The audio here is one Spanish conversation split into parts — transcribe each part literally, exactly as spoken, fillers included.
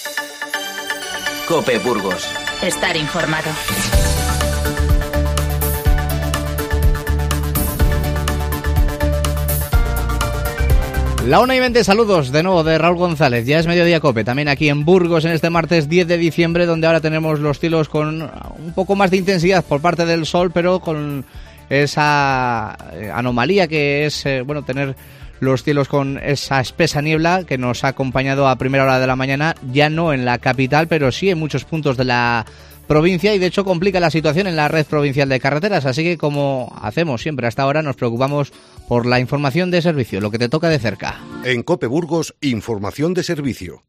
COPE Burgos. Estar informado. La una y veinte, saludos de nuevo de Raúl González. Ya es Mediodía COPE, también aquí en Burgos en este martes diez de diciembre, donde ahora tenemos los cielos con un poco más de intensidad por parte del sol, pero con esa anomalía que es, eh, bueno, tener los cielos con esa espesa niebla que nos ha acompañado a primera hora de la mañana, ya no en la capital, pero sí en muchos puntos de la provincia, y de hecho complica la situación en la red provincial de carreteras, así que como hacemos siempre hasta ahora, nos preocupamos por la información de servicio, lo que te toca de cerca. En COPE Burgos, información de servicio.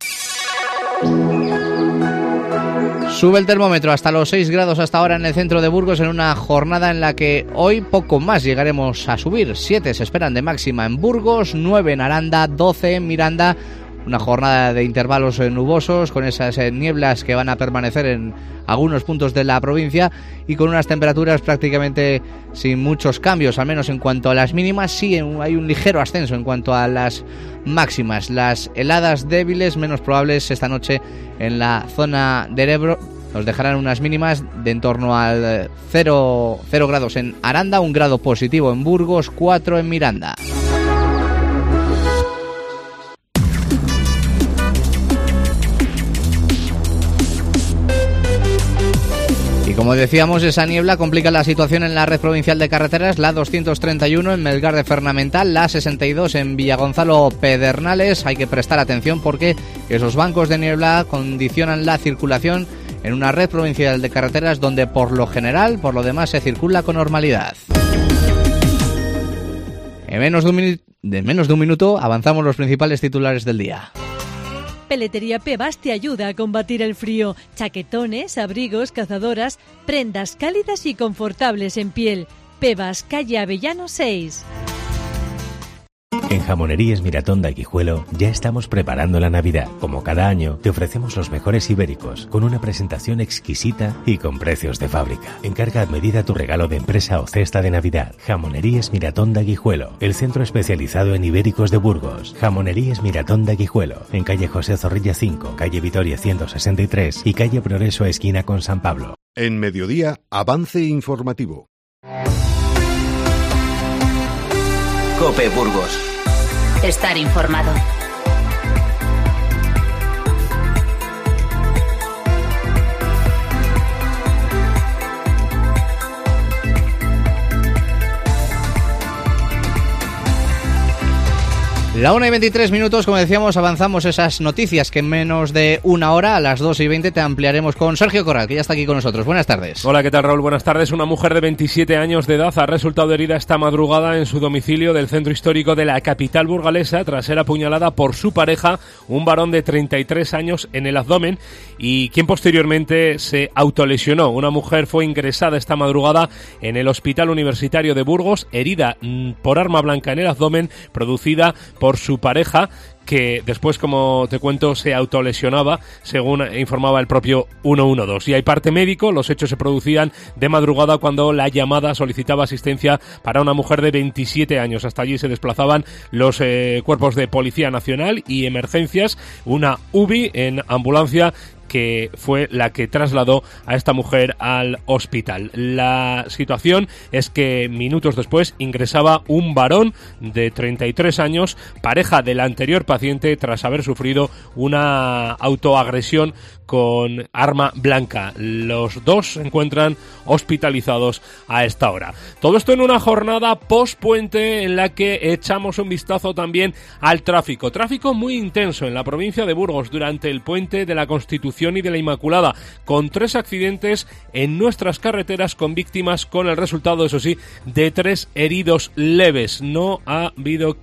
Sube el termómetro hasta los seis grados hasta ahora en el centro de Burgos, en una jornada en la que hoy poco más llegaremos a subir. siete se esperan de máxima en Burgos, nueve en Aranda, doce en Miranda. Una jornada de intervalos nubosos con esas nieblas que van a permanecer en algunos puntos de la provincia y con unas temperaturas prácticamente sin muchos cambios, al menos en cuanto a las mínimas. Sí, hay un ligero ascenso en cuanto a las máximas. Las heladas débiles menos probables esta noche en la zona del Ebro nos dejarán unas mínimas de en torno al cero grados en Aranda, un grado positivo en Burgos, cuatro en Miranda. Y como decíamos, esa niebla complica la situación en la red provincial de carreteras, la doscientos treinta y uno en Melgar de Fernamental, la sesenta y dos en Villagonzalo Pedernales. Hay que prestar atención porque esos bancos de niebla condicionan la circulación en una red provincial de carreteras donde por lo general, por lo demás, se circula con normalidad. En menos de un, minu- de menos de un minuto avanzamos los principales titulares del día. Peletería Pebas te ayuda a combatir el frío. Chaquetones, abrigos, cazadoras, prendas cálidas y confortables en piel. Pebas, calle Avellano seis. En Jamonerías Miratón de Guijuelo ya estamos preparando la Navidad. Como cada año, te ofrecemos los mejores ibéricos, con una presentación exquisita y con precios de fábrica. Encarga a medida tu regalo de empresa o cesta de Navidad. Jamonerías Miratón de Guijuelo, el centro especializado en ibéricos de Burgos. Jamonerías Miratón de Guijuelo, en calle José Zorrilla cinco, calle Vitoria ciento sesenta y tres y calle Progreso esquina con San Pablo. En Mediodía, avance informativo. COPE Burgos. Estar informado. La una y veintitrés minutos, como decíamos, avanzamos esas noticias que en menos de una hora, a las dos y veinte, te ampliaremos con Sergio Corral, que ya está aquí con nosotros. Buenas tardes. Hola, ¿qué tal, Raúl? Buenas tardes. Una mujer de veintisiete años de edad ha resultado herida esta madrugada en su domicilio del centro histórico de la capital burgalesa tras ser apuñalada por su pareja, un varón de treinta y tres años, en el abdomen, y quien posteriormente se autolesionó. Una mujer fue ingresada esta madrugada en el Hospital Universitario de Burgos, herida por arma blanca en el abdomen, producida por su pareja, que después, como te cuento, se autolesionaba, según informaba el propio ciento doce. Y hay parte médico. Los hechos se producían de madrugada cuando la llamada solicitaba asistencia para una mujer de veintisiete años. Hasta allí se desplazaban los eh, cuerpos de Policía Nacional y Emergencias, una U B I en ambulancia, que fue la que trasladó a esta mujer al hospital. La situación es que minutos después ingresaba un varón de treinta y tres años, pareja del anterior paciente, tras haber sufrido una autoagresión con arma blanca. Los dos se encuentran hospitalizados a esta hora. Todo esto en una jornada post-puente en la que echamos un vistazo también al tráfico. Tráfico muy intenso en la provincia de Burgos durante el puente de la Constitución y de la Inmaculada, con tres accidentes en nuestras carreteras con víctimas, con el resultado, eso sí, de tres heridos leves. No ha habido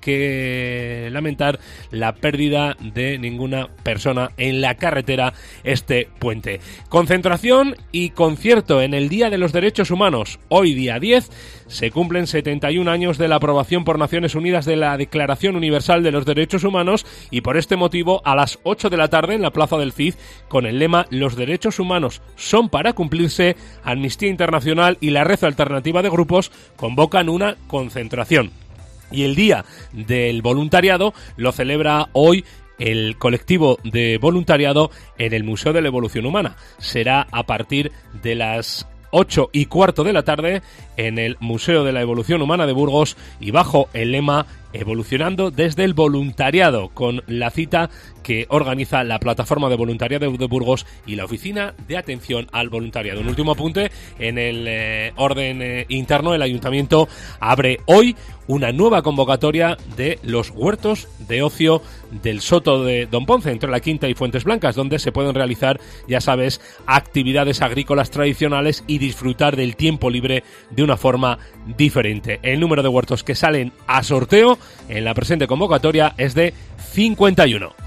que lamentar la pérdida de ninguna persona en la carretera este puente. Concentración y concierto en el Día de los Derechos Humanos. Hoy, día diez, se cumplen setenta y un años de la aprobación por Naciones Unidas de la Declaración Universal de los Derechos Humanos, y por este motivo, a las ocho de la tarde en la Plaza del Cid, con el lema "Los derechos humanos son para cumplirse", Amnistía Internacional y la Red Alternativa de Grupos convocan una concentración. Y el Día del Voluntariado lo celebra hoy el colectivo de voluntariado en el Museo de la Evolución Humana. Será a partir de las ocho y cuarto de la tarde en el Museo de la Evolución Humana de Burgos y bajo el lema Evolucionando desde el voluntariado, con la cita que organiza la Plataforma de Voluntariado de Burgos y la Oficina de Atención al Voluntariado. Un último apunte, en el eh, orden eh, interno, el Ayuntamiento abre hoy una nueva convocatoria de los huertos de ocio del Soto de Don Ponce, entre La Quinta y Fuentes Blancas, donde se pueden realizar, ya sabes, actividades agrícolas tradicionales y disfrutar del tiempo libre de una forma diferente. El número de huertos que salen a sorteo en la presente convocatoria es de cincuenta y uno.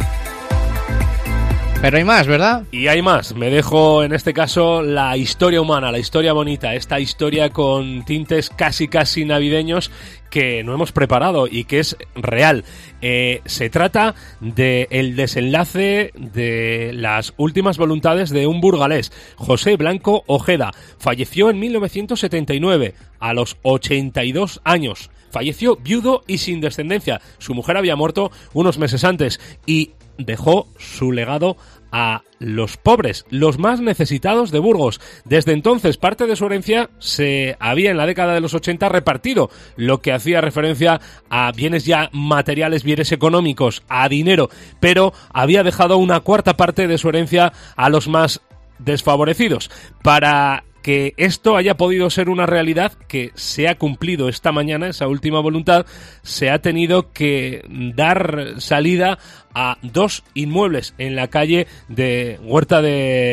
Pero hay más, ¿verdad? Y hay más. Me dejo en este caso la historia humana, la historia bonita, esta historia con tintes casi casi navideños que no hemos preparado y que es real. Eh, se trata del desenlace de las últimas voluntades de un burgalés, José Blanco Ojeda. Falleció en mil novecientos setenta y nueve, a los ochenta y dos años. Falleció viudo y sin descendencia. Su mujer había muerto unos meses antes y dejó su legado a los pobres, los más necesitados de Burgos. Desde entonces, parte de su herencia se había en la década de los ochenta repartido, lo que hacía referencia a bienes ya materiales, bienes económicos, a dinero, pero había dejado una cuarta parte de su herencia a los más desfavorecidos. Para que esto haya podido ser una realidad, que se ha cumplido esta mañana, esa última voluntad, se ha tenido que dar salida a dos inmuebles en la calle de Huerta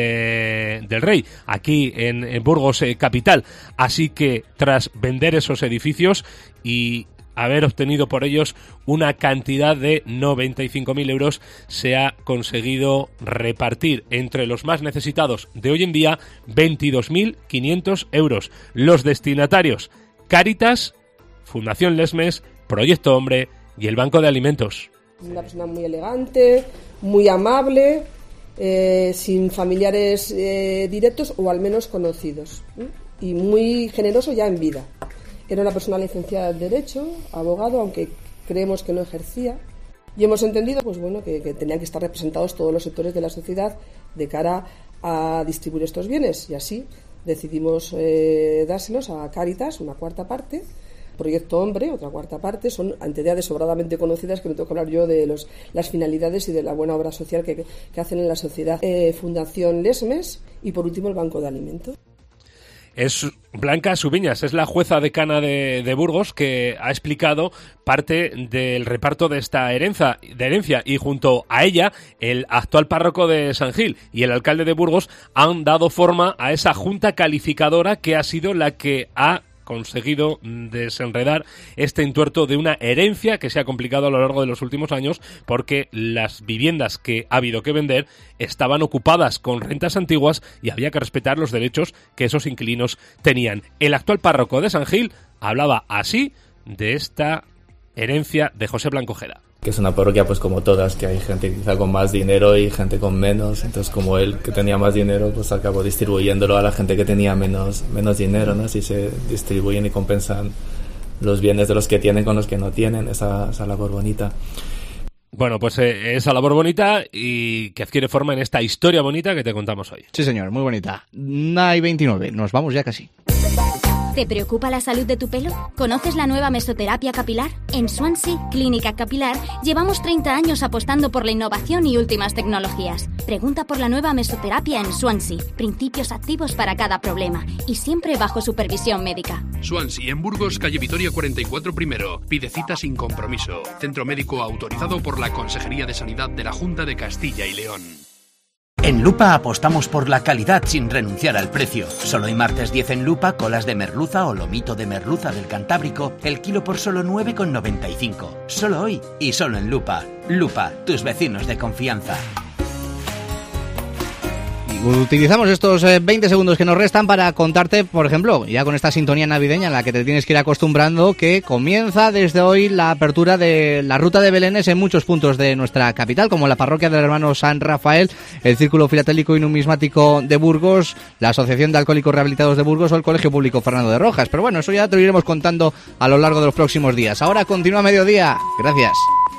de, del Rey, aquí en, en Burgos eh, capital. Así que tras vender esos edificios y haber obtenido por ellos una cantidad de noventa y cinco mil euros, se ha conseguido repartir entre los más necesitados de hoy en día veintidós mil quinientos euros. Los destinatarios: Cáritas, Fundación Lesmes, Proyecto Hombre y el Banco de Alimentos. Una persona muy elegante, muy amable, eh, sin familiares eh, directos o al menos conocidos, ¿eh? Y muy generoso ya en vida. Era una persona licenciada en Derecho, abogado, aunque creemos que no ejercía. Y hemos entendido, pues bueno, que, que tenían que estar representados todos los sectores de la sociedad de cara a distribuir estos bienes. Y así decidimos eh, dárselos a Cáritas, una cuarta parte. Proyecto Hombre, otra cuarta parte. Son entidades sobradamente conocidas, que no tengo que hablar yo de los, las finalidades y de la buena obra social que, que hacen en la sociedad. Eh, Fundación Lesmes y, por último, el Banco de Alimentos. Es Blanca Subiñas, es la jueza decana de, de Burgos, que ha explicado parte del reparto de esta herencia, de herencia, y junto a ella el actual párroco de San Gil y el alcalde de Burgos han dado forma a esa junta calificadora que ha sido la que ha conseguido desenredar este entuerto de una herencia que se ha complicado a lo largo de los últimos años, porque las viviendas que ha habido que vender estaban ocupadas con rentas antiguas y había que respetar los derechos que esos inquilinos tenían. El actual párroco de San Gil hablaba así de esta herencia de José Blanco Ojeda. Que es una parroquia pues como todas, que hay gente quizá con más dinero y gente con menos, entonces como él, que tenía más dinero, pues acabó distribuyéndolo a la gente que tenía menos menos dinero, ¿no? Así se distribuyen y compensan los bienes de los que tienen con los que no tienen, esa, esa labor bonita. Bueno, pues eh, esa labor bonita y que adquiere forma en esta historia bonita que te contamos hoy. Sí, señor, muy bonita. una y veintinueve, nos vamos ya casi. ¿Te preocupa la salud de tu pelo? ¿Conoces la nueva mesoterapia capilar? En Swansea Clínica Capilar llevamos treinta años apostando por la innovación y últimas tecnologías. Pregunta por la nueva mesoterapia en Swansea. Principios activos para cada problema y siempre bajo supervisión médica. Swansea, en Burgos, calle Vitoria cuarenta y cuatro primero. Pide cita sin compromiso. Centro médico autorizado por la Consejería de Sanidad de la Junta de Castilla y León. En Lupa apostamos por la calidad sin renunciar al precio. Solo hoy martes diez en Lupa, colas de merluza o lomito de merluza del Cantábrico, el kilo por solo nueve con noventa y cinco. Solo hoy y solo en Lupa. Lupa, tus vecinos de confianza. Utilizamos estos veinte segundos que nos restan para contarte, por ejemplo, ya con esta sintonía navideña en la que te tienes que ir acostumbrando, que comienza desde hoy la apertura de la ruta de Belenes en muchos puntos de nuestra capital, como la parroquia del hermano San Rafael, el Círculo Filatélico y Numismático de Burgos, la Asociación de Alcohólicos Rehabilitados de Burgos o el Colegio Público Fernando de Rojas. Pero bueno, eso ya te lo iremos contando a lo largo de los próximos días. Ahora continúa Mediodía. Gracias.